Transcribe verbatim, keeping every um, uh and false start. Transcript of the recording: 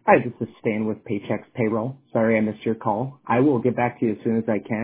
Hi, this is Stan with Paychex Payroll. Sorry I missed your call. I will get back to you as soon as I can.